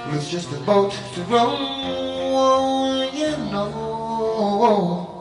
It's just a boat to row, you know.